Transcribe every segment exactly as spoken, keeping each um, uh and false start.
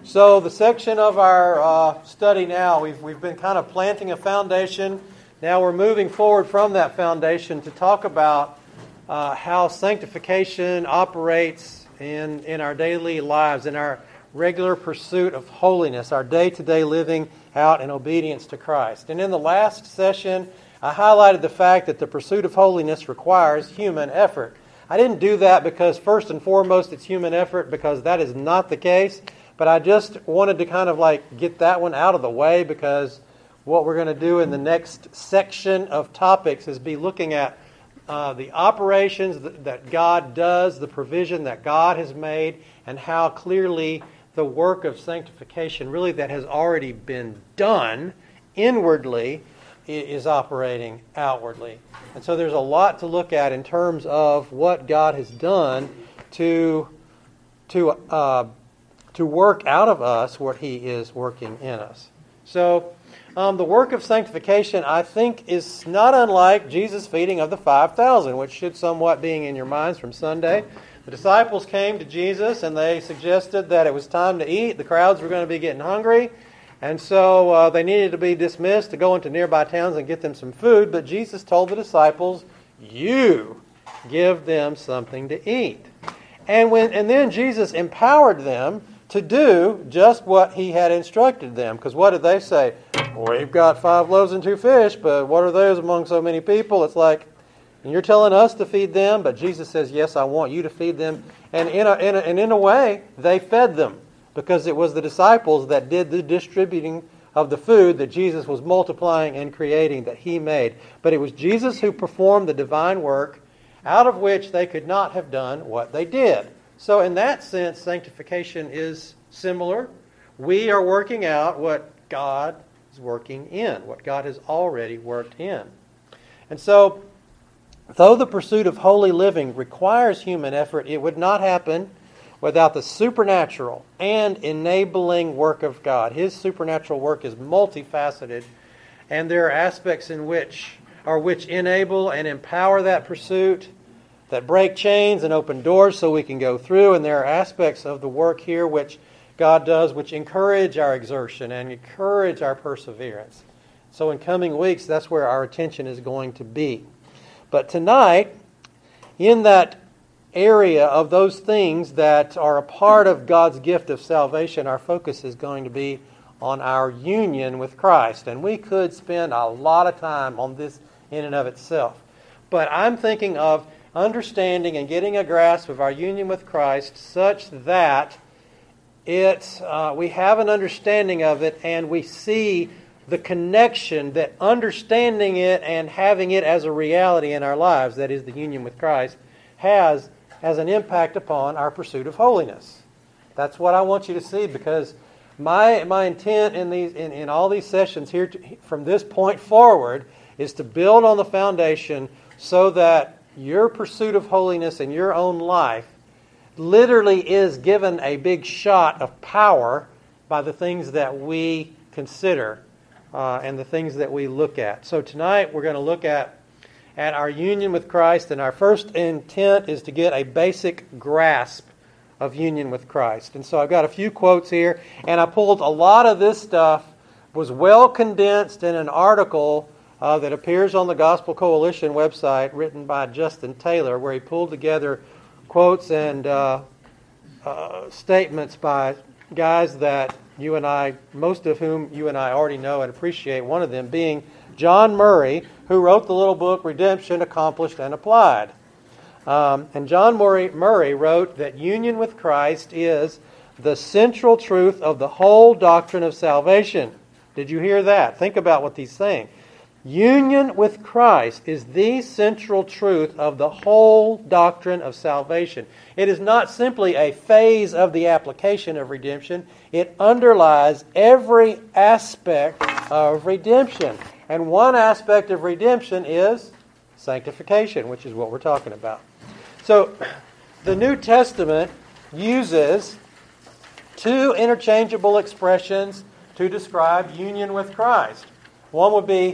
So the section of our uh, study now, we've, we've been kind of planting a foundation. Now we're moving forward from that foundation to talk about uh, how sanctification operates in, in our daily lives, in our regular pursuit of holiness, our day-to-day living out in obedience to Christ. And in the last session, I highlighted the fact that the pursuit of holiness requires human effort. I didn't do that because first and foremost it's human effort, because that is not the case. But I just wanted to kind of like get that one out of the way, because what we're going to do in the next section of topics is be looking at uh, the operations that, that God does, the provision that God has made, and how clearly the work of sanctification, really that has already been done inwardly, is operating outwardly. And so there's a lot to look at in terms of what God has done to to uh, to work out of us what He is working in us. So um, the work of sanctification, I think, is not unlike Jesus' feeding of the five thousand, which should somewhat be in your minds from Sunday. The disciples came to Jesus and they suggested that it was time to eat. The crowds were going to be getting hungry. And so uh, they needed to be dismissed to go into nearby towns and get them some food. But Jesus told the disciples, "You give them something to eat." And when and then Jesus empowered them to do just what He had instructed them. Because what did they say? "We've got five loaves and two fish, but what are those among so many people?" It's like, and you're telling us to feed them, but Jesus says, "Yes, I want you to feed them." And in a, in a, and in a way, they fed them, because it was the disciples that did the distributing of the food that Jesus was multiplying and creating, that He made. But it was Jesus who performed the divine work, out of which they could not have done what they did. So in that sense, sanctification is similar. We are working out what God is working in, what God has already worked in. And so, though the pursuit of holy living requires human effort, it would not happen without the supernatural and enabling work of God. His supernatural work is multifaceted, and there are aspects in which or which enable and empower that pursuit, that break chains and open doors so we can go through. And there are aspects of the work here which God does which encourage our exertion and encourage our perseverance. So in coming weeks, that's where our attention is going to be. But tonight, in that area of those things that are a part of God's gift of salvation, our focus is going to be on our union with Christ. And we could spend a lot of time on this in and of itself. But I'm thinking of understanding and getting a grasp of our union with Christ such that it uh, we have an understanding of it, and we see the connection that understanding it and having it as a reality in our lives, that is the union with Christ, has has an impact upon our pursuit of holiness. That's what I want you to see, because my my intent in these in, in all these sessions here to, from this point forward is to build on the foundation so that your pursuit of holiness in your own life literally is given a big shot of power by the things that we consider uh, and the things that we look at. So tonight we're going to look at at our union with Christ, and our first intent is to get a basic grasp of union with Christ. And so I've got a few quotes here, and I pulled a lot of this stuff, was well condensed in an article uh, that appears on the Gospel Coalition website, written by Justin Taylor, where he pulled together quotes and uh, uh, statements by guys that you and I, most of whom you and I already know and appreciate, one of them being John Murray, who wrote the little book, Redemption, Accomplished and Applied. Um, and John Murray, Murray wrote that union with Christ is the central truth of the whole doctrine of salvation. Did you hear that? Think about what he's saying. Union with Christ is the central truth of the whole doctrine of salvation. It is not simply a phase of the application of redemption. It underlies every aspect of redemption. And one aspect of redemption is sanctification, which is what we're talking about. So, the New Testament uses two interchangeable expressions to describe union with Christ. One would be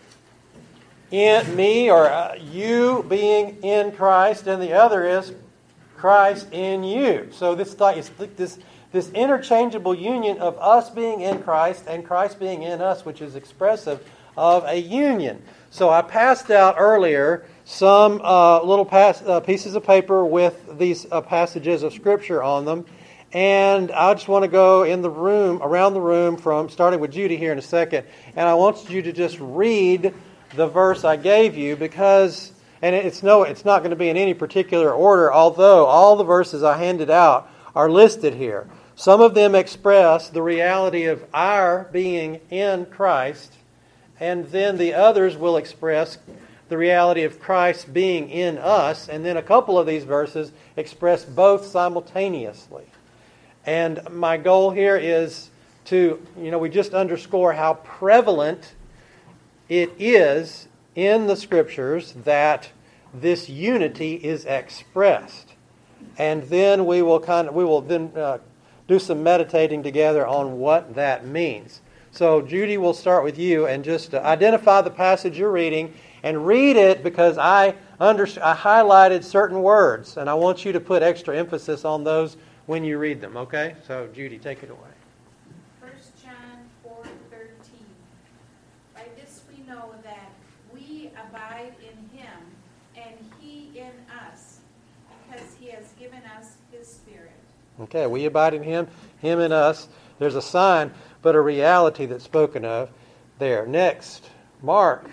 in me, or uh, you being in Christ, and the other is Christ in you. So this it's this this interchangeable union of us being in Christ and Christ being in us, which is expressive of a union. So I passed out earlier some uh, little pass, uh, pieces of paper with these uh, passages of Scripture on them. And I just want to go in the room, around the room, from starting with Judy here in a second. And I want you to just read the verse I gave you because, and it's no, it's not going to be in any particular order, although all the verses I handed out are listed here. Some of them express the reality of our being in Christ, and then the others will express the reality of Christ being in us, and then a couple of these verses express both simultaneously. And my goal here is to, you know, we just underscore how prevalent it is in the Scriptures that this unity is expressed. And then we will kind of, we will then uh, do some meditating together on what that means. So Judy, we'll start with you and just uh, identify the passage you're reading and read it because I under, I highlighted certain words and I want you to put extra emphasis on those when you read them, okay? So Judy, take it away. First John four thirteen. By this we know that we abide in Him and He in us, because He has given us His Spirit. Okay, we abide in Him, Him in us. There's a sign, but a reality that's spoken of there. Next, Mark.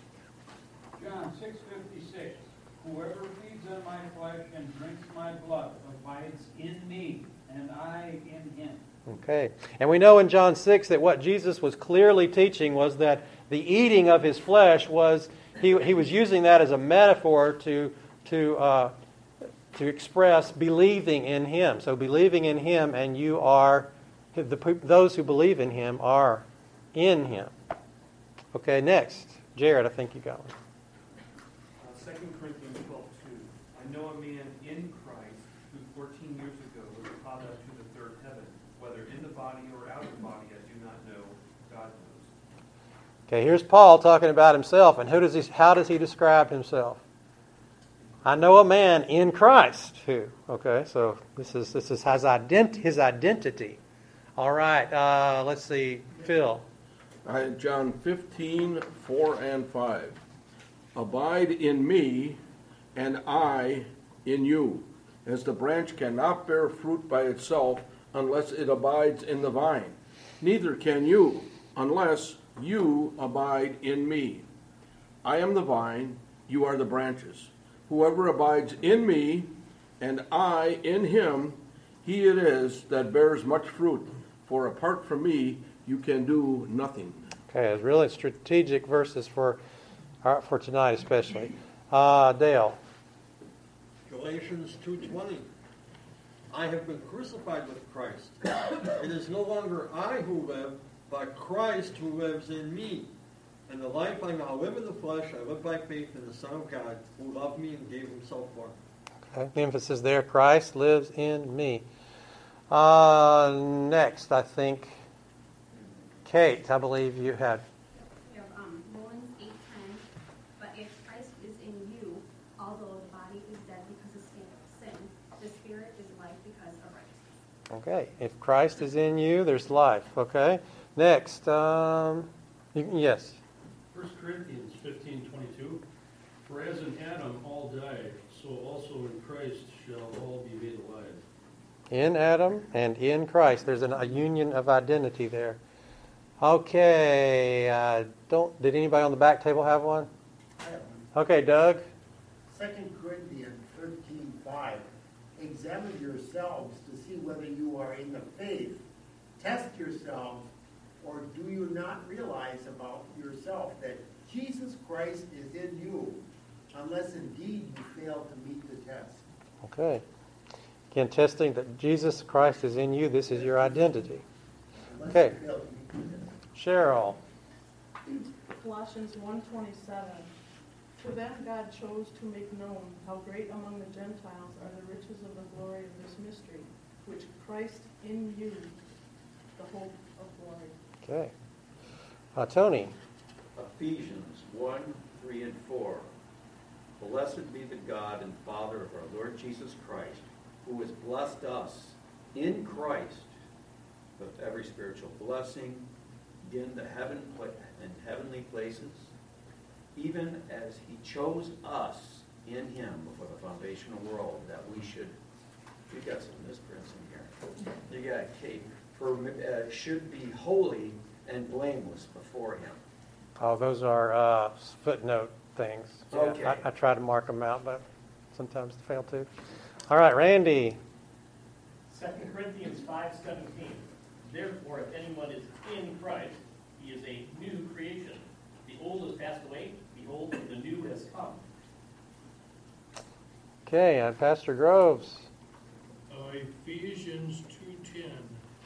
John six fifty-six. Whoever feeds on my flesh and drinks my blood abides in me, and I in him. Okay, and we know in John six that what Jesus was clearly teaching was that the eating of His flesh was, He, he was using that as a metaphor to, to, uh, to express believing in Him. So believing in Him and you are, the, those who believe in Him are in Him. Okay, next. Jared, I think you got one. Uh, Second Corinthians twelve two. I know a man in Christ who fourteen years ago was caught up to the third heaven. Whether in the body or out of the body, I do not know. God knows. Okay, here's Paul talking about himself, and who does he? How does he describe himself? I know a man in Christ who. Okay, so this is this is his ident his identity. All right, uh, let's see, Phil. I, John fifteen, four and five. Abide in me, and I in you, as the branch cannot bear fruit by itself unless it abides in the vine. Neither can you, unless you abide in me. I am the vine, you are the branches. Whoever abides in me, and I in him, he it is that bears much fruit. For apart from me, you can do nothing. Okay, it's really strategic verses for uh, for tonight, especially. Uh, Dale. Galatians two twenty. I have been crucified with Christ. It is no longer I who live, but Christ who lives in me. And the life I now live in the flesh, I live by faith in the Son of God, who loved me and gave Himself for me. Okay, the emphasis there, Christ lives in me. Uh, next, I think, Kate, I believe you had. We have um, Romans eight ten. But if Christ is in you, although the body is dead because of sin, the spirit is life because of righteousness. Okay, if Christ is in you, there's life. Okay, next, um, you, yes. First Corinthians fifteen twenty-two. For as in Adam all die, so also in Christ shall all be made alive. In Adam and in Christ. There's an, a union of identity there. Okay. Uh, don't. Did anybody on the back table have one? I have one. Okay, Doug. Second Corinthians thirteen five. Examine yourselves to see whether you are in the faith. Test yourselves, or do you not realize about yourself that Jesus Christ is in you, unless indeed you fail to meet the test? Okay. Again, testing that Jesus Christ is in you. This is your identity. Okay. Cheryl. Colossians one twenty-seven. To them God chose to make known how great among the Gentiles are the riches of the glory of this mystery, which Christ in you, the hope of glory. Okay. Uh, Tony. Ephesians one, three, and four. Blessed be the God and Father of our Lord Jesus Christ, who has blessed us in Christ every spiritual blessing in the heaven in heavenly places, even as he chose us in him before the foundation of the world, that we should, we got some misprints in here. You got Kate, for uh, should be holy and blameless before him. Oh, those are uh, footnote things. Yeah, Okay. I, I try to mark them out, but sometimes I fail to. All right, Randy. Second Corinthians five seventeen. Therefore, if anyone is in Christ, he is a new creation. The old has passed away. Behold, the new has come. Okay, and Pastor Groves. Uh, Ephesians two ten.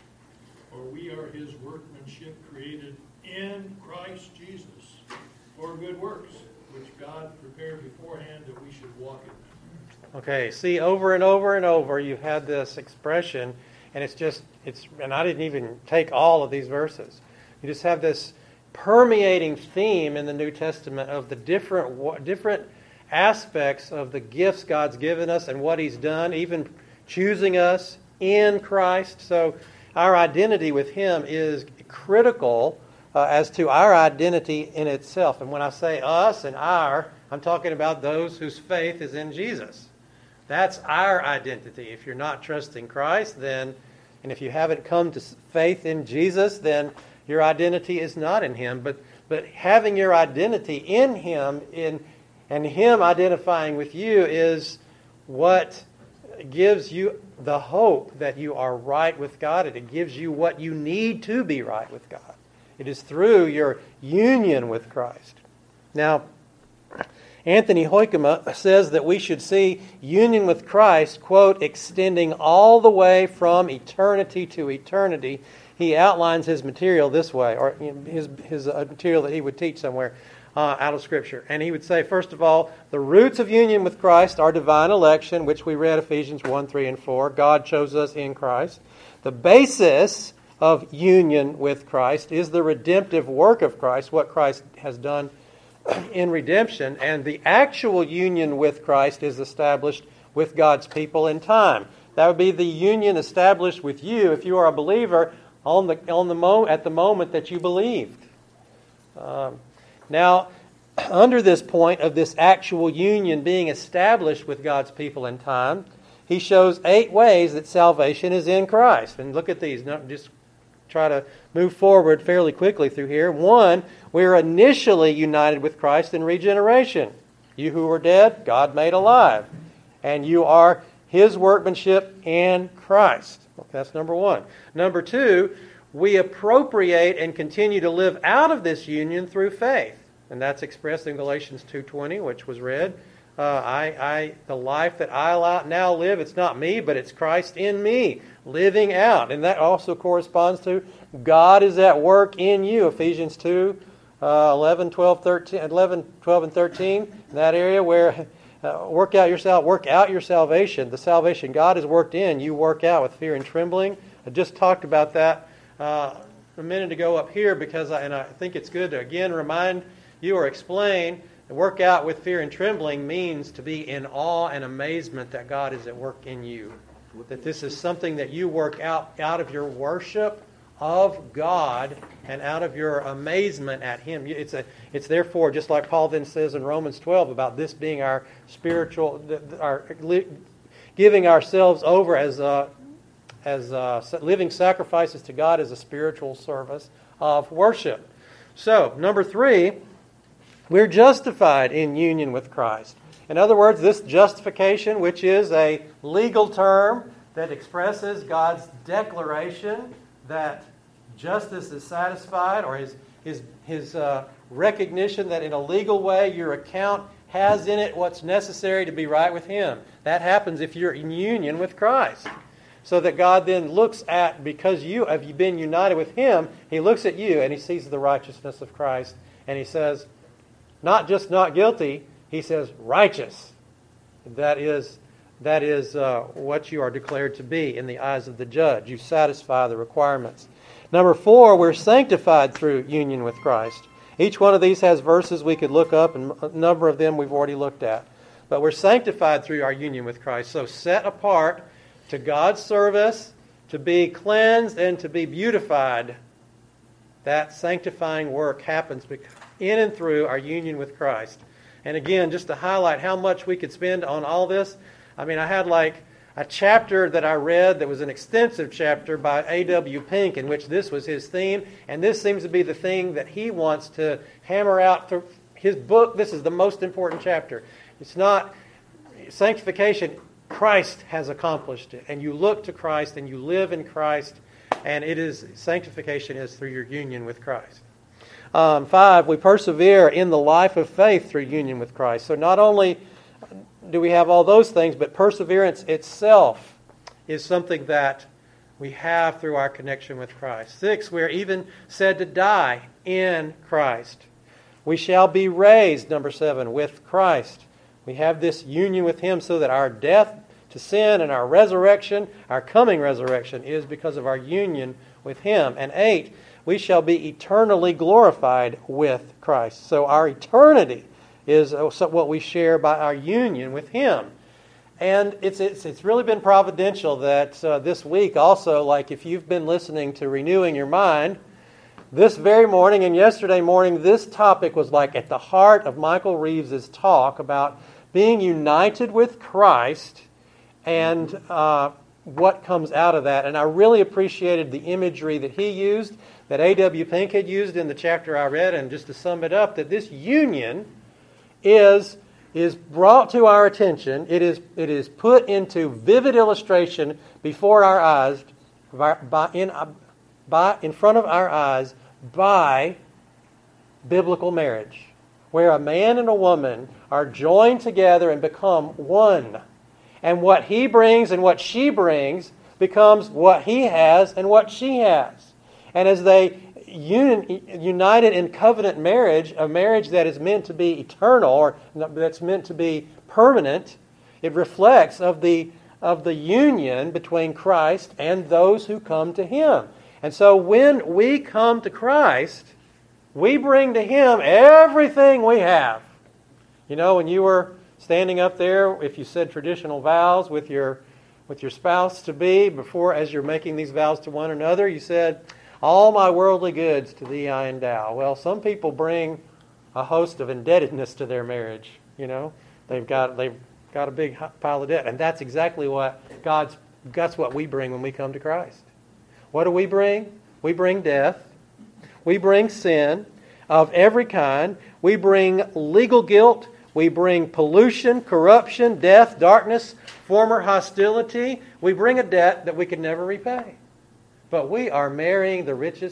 For we are his workmanship, created in Christ Jesus for good works, which God prepared beforehand that we should walk in them. Okay, see, over and over and over you've had this expression, and it's just, it's, and I didn't even take all of these verses. You just have this permeating theme in the New Testament of the different different aspects of the gifts God's given us and what he's done, even choosing us in Christ. So our identity with him is critical uh, as to our identity in itself. And when I say us and our, I'm talking about those whose faith is in Jesus. That's our identity. If you're not trusting Christ, then, and if you haven't come to faith in Jesus, then your identity is not in him. But but having your identity in him, in and him identifying with you, is what gives you the hope that you are right with God, and it gives you what you need to be right with God. It is through your union with Christ. Now, Anthony Hoykema says that we should see union with Christ, quote, extending all the way from eternity to eternity. He outlines his material this way, or his, his material that he would teach somewhere uh, out of Scripture. And he would say, first of all, the roots of union with Christ are divine election, which we read Ephesians one, three, and four. God chose us in Christ. The basis of union with Christ is the redemptive work of Christ, what Christ has done in redemption, and the actual union with Christ is established with God's people in time. That would be the union established with you if you are a believer on the on the mo- at the moment that you believed. Um, now, under this point of this actual union being established with God's people in time, he shows eight ways that salvation is in Christ. And look at these. Not just try to move forward fairly quickly through here. One, we are initially united with Christ in regeneration. You who were dead, God made alive. And you are his workmanship in Christ. That's number one. Number two, we appropriate and continue to live out of this union through faith. And that's expressed in Galatians two twenty, which was read. Uh, I, I, the life that I now live, it's not me, but it's Christ in me, living out. And that also corresponds to God is at work in you, Ephesians two, uh, eleven, twelve, thirteen, eleven, twelve, and thirteen. In that area where uh, work out yourself, work out your salvation. The salvation God has worked in, you work out with fear and trembling. I just talked about that uh, a minute ago up here, because I, and I think it's good to again remind you or explain. Work out with fear and trembling means to be in awe and amazement that God is at work in you. That this is something that you work out out of your worship of God and out of your amazement at Him. It's a, it's therefore, just like Paul then says in Romans twelve about this being our spiritual, our giving ourselves over as a, as a living sacrifices to God as a spiritual service of worship. So, number three, we're justified in union with Christ. In other words, this justification, which is a legal term that expresses God's declaration that justice is satisfied, or his his his uh, recognition that in a legal way your account has in it what's necessary to be right with Him. That happens if you're in union with Christ. So that God then looks at, because you have been united with Him, He looks at you and He sees the righteousness of Christ, and He says, not just not guilty, He says righteous. That is, that is uh, what you are declared to be in the eyes of the judge. You satisfy the requirements. Number four, we're sanctified through union with Christ. Each one of these has verses we could look up, and a number of them we've already looked at. But we're sanctified through our union with Christ. So set apart to God's service to be cleansed and to be beautified, that sanctifying work happens in and through our union with Christ. And again, just to highlight how much we could spend on all this, I mean, I had like a chapter that I read that was an extensive chapter by A W Pink in which this was his theme, and this seems to be the thing that he wants to hammer out through his book. This is the most important chapter. It's not sanctification. Christ has accomplished it, and you look to Christ and you live in Christ, and it is sanctification is through your union with Christ. Um, five, we persevere in the life of faith through union with Christ. So not only do we have all those things, but perseverance itself is something that we have through our connection with Christ. Six, we're even said to die in Christ. We shall be raised, number seven, with Christ. We have this union with Him so that our death to sin and our resurrection, our coming resurrection, is because of our union with Him. And eight, we shall be eternally glorified with Christ. So our eternity is what we share by our union with Him. And it's it's, it's really been providential that uh, this week also, like if you've been listening to Renewing Your Mind, this very morning and yesterday morning, this topic was like at the heart of Michael Reeves' talk about being united with Christ and uh, what comes out of that. And I really appreciated the imagery that he used, that A W Pink had used in the chapter I read, and just to sum it up, that this union is is brought to our attention. It is it is put into vivid illustration before our eyes, by, by, in, by, in front of our eyes, by biblical marriage, where a man and a woman are joined together and become one. And what he brings and what she brings becomes what he has and what she has. And as they un, united in covenant marriage, a marriage that is meant to be eternal or that's meant to be permanent, it reflects of the of the union between Christ and those who come to Him. And so when we come to Christ, we bring to Him everything we have. You know, when you were standing up there, if you said traditional vows with your with your spouse to be before, as you're making these vows to one another, you said, "All my worldly goods to Thee I endow." Well, some people bring a host of indebtedness to their marriage. You know, they've got they've got a big pile of debt, and that's exactly what God's. That's what we bring when we come to Christ. What do we bring? We bring death. We bring sin of every kind. We bring legal guilt. We bring pollution, corruption, death, darkness, former hostility. We bring a debt that we could never repay. But we are marrying the richest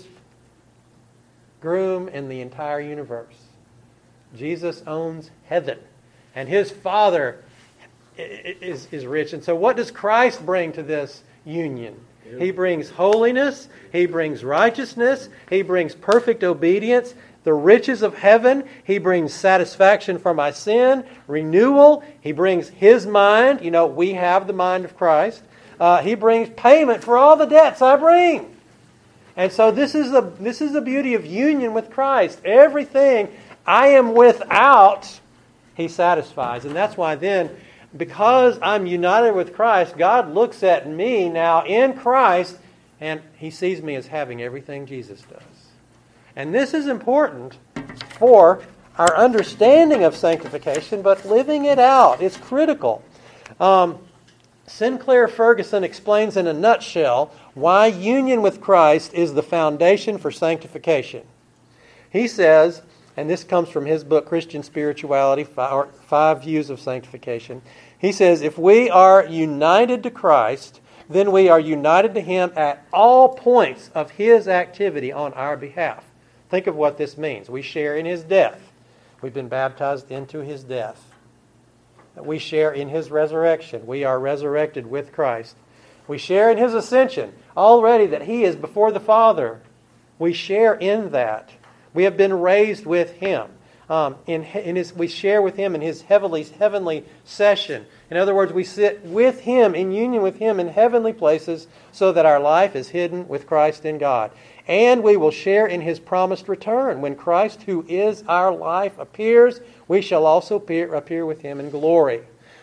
groom in the entire universe. Jesus owns heaven, and His Father is, is rich. And so what does Christ bring to this union? He brings holiness, He brings righteousness, He brings perfect obedience, the riches of heaven. He brings satisfaction for my sin, renewal. He brings His mind. You know, we have the mind of Christ. Uh, he brings payment for all the debts I bring. And so this is the this is the beauty of union with Christ. Everything I am without, He satisfies. And that's why then, because I'm united with Christ, God looks at me now in Christ, and He sees me as having everything Jesus does. And this is important for our understanding of sanctification, but living it out is critical. Um, Sinclair Ferguson explains in a nutshell why union with Christ is the foundation for sanctification. He says, and this comes from his book, Christian Spirituality, Five, Five Views of Sanctification. He says, if we are united to Christ, then we are united to Him at all points of His activity on our behalf. Think of what this means. We share in His death. We've been baptized into His death. We share in His resurrection. We are resurrected with Christ. We share in His ascension. Already that He is before the Father. We share in that. We have been raised with Him. Um, in, in his, we share with Him in His heavenly, heavenly session. In other words, we sit with Him, in union with Him in heavenly places, so that our life is hidden with Christ in God. And we will share in His promised return. When Christ, who is our life, appears, we shall also appear, appear with Him in glory.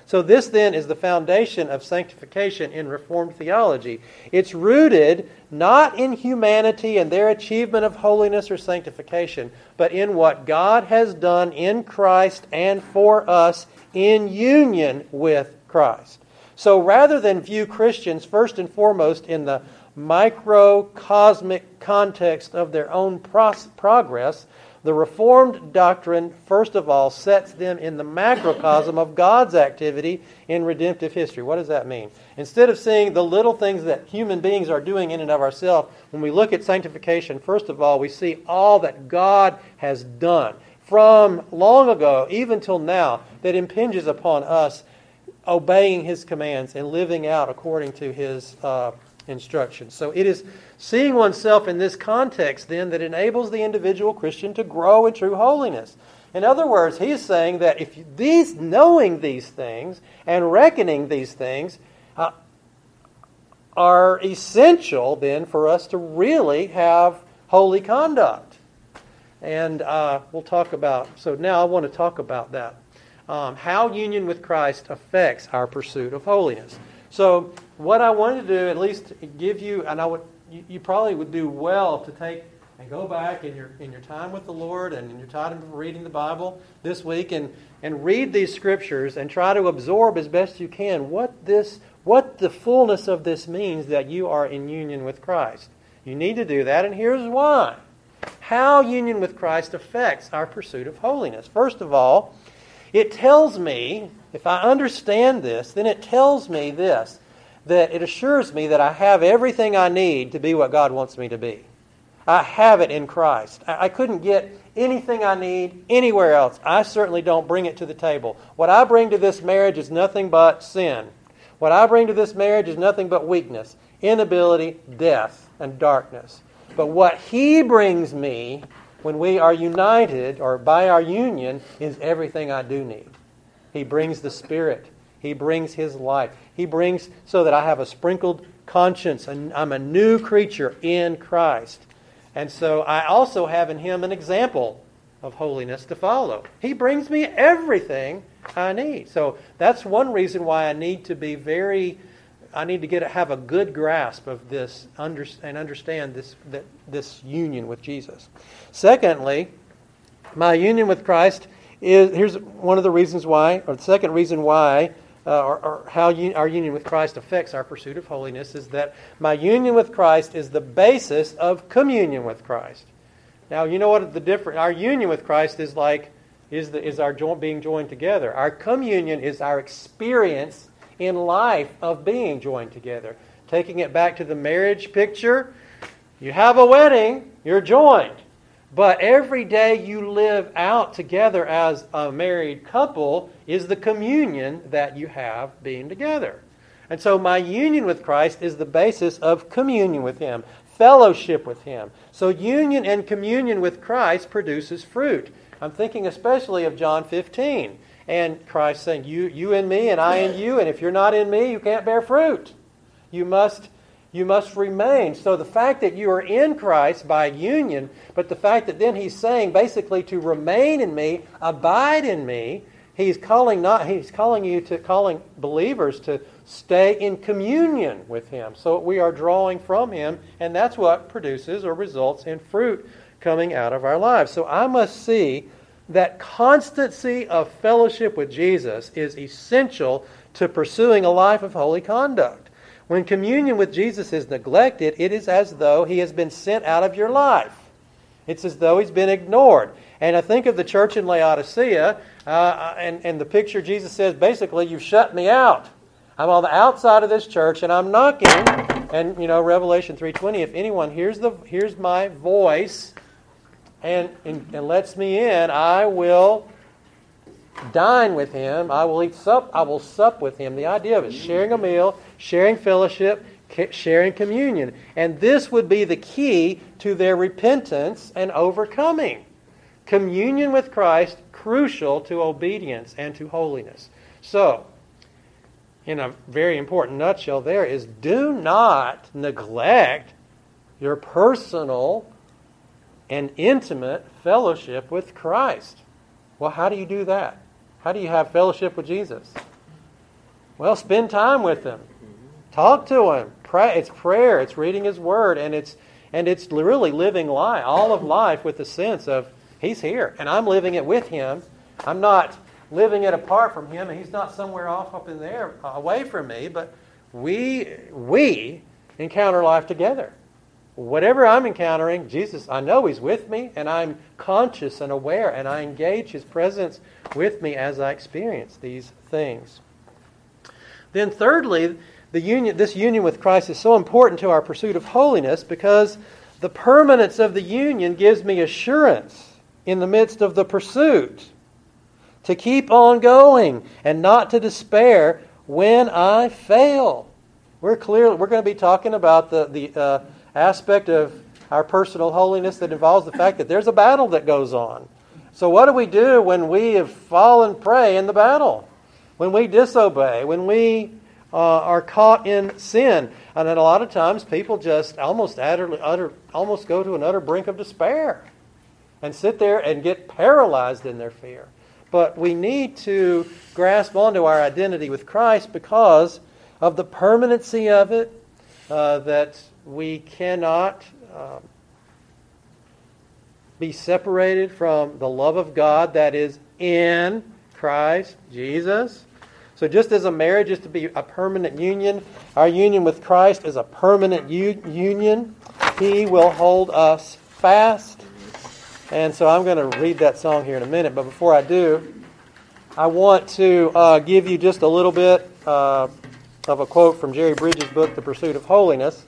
So this then is the foundation of sanctification in Reformed theology. It's rooted not in humanity and their achievement of holiness or sanctification, but in what God has done in Christ and for us in union with Christ. So rather than view Christians first and foremost in the microcosmic context of their own pros- progress, the Reformed doctrine, first of all, sets them in the macrocosm of God's activity in redemptive history. What does that mean? Instead of seeing the little things that human beings are doing in and of ourselves, when we look at sanctification, first of all, we see all that God has done from long ago, even till now, that impinges upon us obeying His commands and living out according to His uh, instructions. So it is seeing oneself in this context then that enables the individual Christian to grow in true holiness. In other words, he's saying that if these knowing these things and reckoning these things uh, are essential then for us to really have holy conduct. And uh, we'll talk about, so now I want to talk about that. Um, how union with Christ affects our pursuit of holiness. So what I wanted to do, at least give you, and I would, you, you probably would do well to take and go back in your in your time with the Lord and in your time of reading the Bible this week and, and read these scriptures and try to absorb as best you can what this what the fullness of this means that you are in union with Christ. You need to do that, and here's why. How union with Christ affects our pursuit of holiness. First of all, it tells me, if I understand this, then it tells me this, that it assures me that I have everything I need to be what God wants me to be. I have it in Christ. I couldn't get anything I need anywhere else. I certainly don't bring it to the table. What I bring to this marriage is nothing but sin. What I bring to this marriage is nothing but weakness, inability, death, and darkness. But what He brings me when we are united, or by our union, is everything I do need. He brings the Spirit. He brings His life. He brings so that I have a sprinkled conscience, and I'm a new creature in Christ. And so I also have in Him an example of holiness to follow. He brings me everything I need. So that's one reason why I need to be very, I need to get have a good grasp of this under, and understand this that, this union with Jesus. Secondly, my union with Christ is, here's one of the reasons why, or the second reason why, uh, or, or how un, our union with Christ affects our pursuit of holiness, is that my union with Christ is the basis of communion with Christ. Now, you know what the difference, our union with Christ is like, is, the, is our jo- being joined together. Our communion is our experience in life of being joined together. Taking it back to the marriage picture, you have a wedding, you're joined. But every day you live out together as a married couple is the communion that you have being together. And so my union with Christ is the basis of communion with Him, fellowship with Him. So union and communion with Christ produces fruit. I'm thinking especially of John fifteen. And Christ saying, you, you in me and I in you, and if you're not in me, you can't bear fruit. You must You must remain. So the fact that you are in Christ by union, but the fact that then He's saying basically to remain in me, abide in me, He's calling not He's calling you to calling believers to stay in communion with Him. So we are drawing from Him, and that's what produces or results in fruit coming out of our lives. So I must see that constancy of fellowship with Jesus is essential to pursuing a life of holy conduct. When communion with Jesus is neglected, it is as though He has been sent out of your life. It's as though He's been ignored. And I think of the church in Laodicea, uh, and, and the picture Jesus says, basically, you've shut me out. I'm on the outside of this church, and I'm knocking. And, you know, Revelation three twenty, if anyone hears the hears my voice and, and, and lets me in, I will dine with him. I will eat sup. I will sup with him. The idea of it, sharing a meal, sharing fellowship, sharing communion. And this would be the key to their repentance and overcoming. Communion with Christ, crucial to obedience and to holiness. So, in a very important nutshell there is, do not neglect your personal and intimate fellowship with Christ. Well, how do you do that? How do you have fellowship with Jesus? Well, spend time with Him. Talk to Him. Pray. It's prayer. It's reading His Word. And it's and it's really living life, all of life with the sense of He's here. And I'm living it with Him. I'm not living it apart from Him. And He's not somewhere off up in there away from me. But we we encounter life together. Whatever I'm encountering, Jesus, I know He's with me. And I'm conscious and aware. And I engage His presence with me as I experience these things. Then thirdly, the union, this union with Christ is so important to our pursuit of holiness because the permanence of the union gives me assurance in the midst of the pursuit to keep on going and not to despair when I fail. We're clear. We're going to be talking about the, the uh, aspect of our personal holiness that involves the fact that there's a battle that goes on. So what do we do when we have fallen prey in the battle? When we disobey, when we uh, are caught in sin. And then a lot of times people just almost utterly, utter, almost go to an utter brink of despair and sit there and get paralyzed in their fear. But we need to grasp onto our identity with Christ because of the permanency of it, uh, that we cannot uh, be separated from the love of God that is in Christ Jesus. So just as a marriage is to be a permanent union, our union with Christ is a permanent u- union. He will hold us fast. And so I'm going to read that song here in a minute. But before I do, I want to uh, give you just a little bit uh, of a quote from Jerry Bridges' book, The Pursuit of Holiness.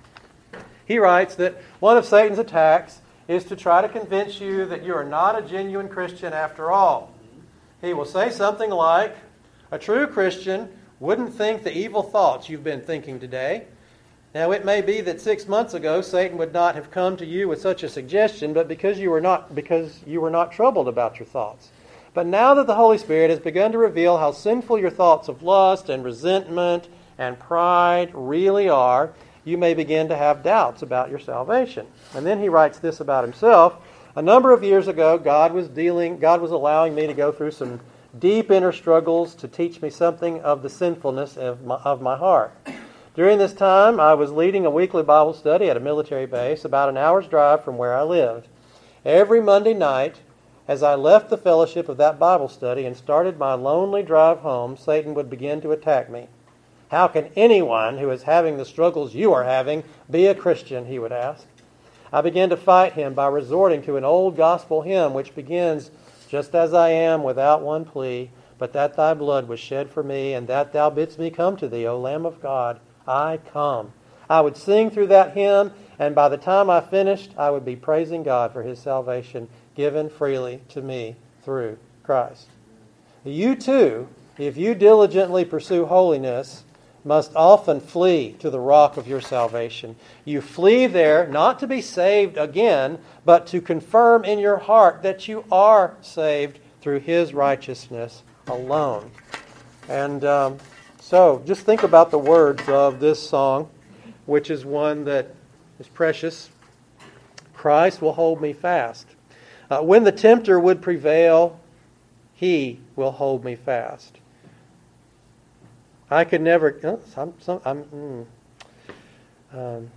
He writes that one of Satan's attacks is to try to convince you that you are not a genuine Christian after all. He will say something like, a true Christian wouldn't think the evil thoughts you've been thinking today. Now, it may be that six months ago Satan would not have come to you with such a suggestion, but because you were not because you were not troubled about your thoughts. But now that the Holy Spirit has begun to reveal how sinful your thoughts of lust and resentment and pride really are, you may begin to have doubts about your salvation. And then he writes this about himself. A number of years ago, God was dealing, God was allowing me to go through some deep inner struggles to teach me something of the sinfulness of my, of my heart. During this time, I was leading a weekly Bible study at a military base about an hour's drive from where I lived. Every Monday night, as I left the fellowship of that Bible study and started my lonely drive home, Satan would begin to attack me. How can anyone who is having the struggles you are having be a Christian, he would ask. I began to fight him by resorting to an old gospel hymn which begins, just as I am without one plea, but that thy blood was shed for me, and that thou bidst me come to thee, O Lamb of God, I come. I would sing through that hymn, and by the time I finished, I would be praising God for His salvation given freely to me through Christ. You too, if you diligently pursue holiness, must often flee to the rock of your salvation. You flee there not to be saved again, but to confirm in your heart that you are saved through His righteousness alone. And um, so just think about the words of this song, which is one that is precious. Christ will hold me fast. Uh, when the tempter would prevail, He will hold me fast. I could never. Oh, some, some, I'm, mm, um,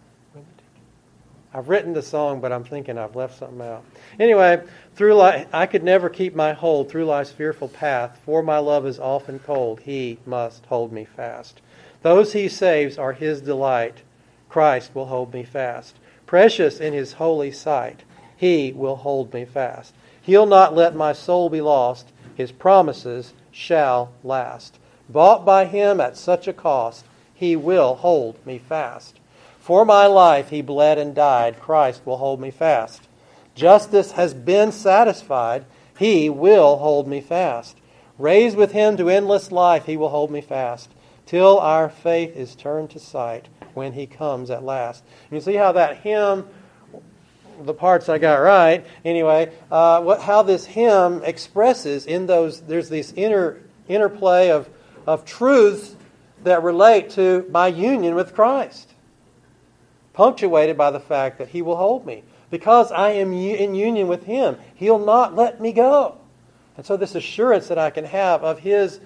I've written the song, but I'm thinking I've left something out. Anyway, through life, I could never keep my hold through life's fearful path. For my love is often cold. He must hold me fast. Those He saves are His delight. Christ will hold me fast. Precious in His holy sight, He will hold me fast. He'll not let my soul be lost. His promises shall last. Bought by Him at such a cost, He will hold me fast. For my life He bled and died, Christ will hold me fast. Justice has been satisfied, He will hold me fast. Raised with Him to endless life, He will hold me fast, till our faith is turned to sight when He comes at last. You see how that hymn, the parts I got right, anyway, uh, what, how this hymn expresses in those, there's this inner interplay of of truths that relate to my union with Christ, punctuated by the fact that He will hold me. Because I am in union with Him, He'll not let me go. And so this assurance that I can have of His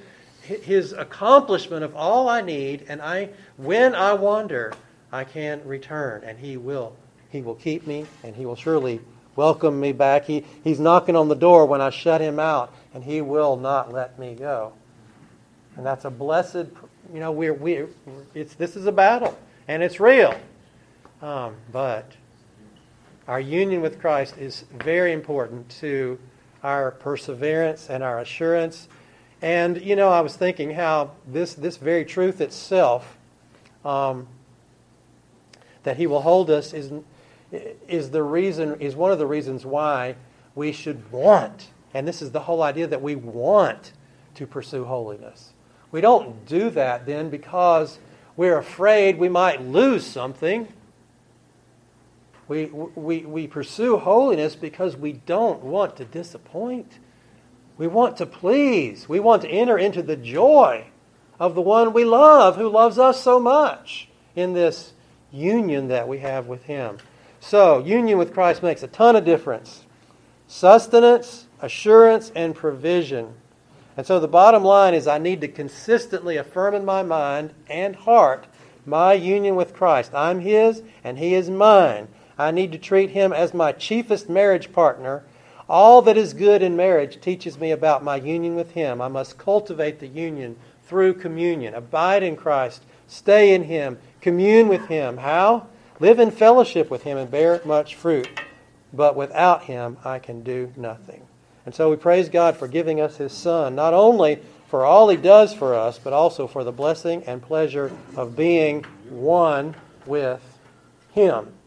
His accomplishment of all I need, and I, when I wander, I can return, and He will. He will keep me, and He will surely welcome me back. He, he's knocking on the door when I shut Him out, and He will not let me go. And that's a blessed, you know, we're, we're, it's, this is a battle, and it's real. Um, but our union with Christ is very important to our perseverance and our assurance. And, you know, I was thinking how this, this very truth itself, um, that He will hold us, is, is the reason, is one of the reasons why we should want, and this is the whole idea, that we want to pursue holiness. We don't do that then because we're afraid we might lose something. We, we, we pursue holiness because we don't want to disappoint. We want to please. We want to enter into the joy of the one we love, who loves us so much, in this union that we have with Him. So, union with Christ makes a ton of difference. Sustenance, assurance, and provision. And so the bottom line is I need to consistently affirm in my mind and heart my union with Christ. I'm His and He is mine. I need to treat Him as my chiefest marriage partner. All that is good in marriage teaches me about my union with Him. I must cultivate the union through communion. Abide in Christ. Stay in Him. Commune with Him. How? Live in fellowship with Him and bear much fruit. But without Him, I can do nothing. And so we praise God for giving us His Son, not only for all He does for us, but also for the blessing and pleasure of being one with Him.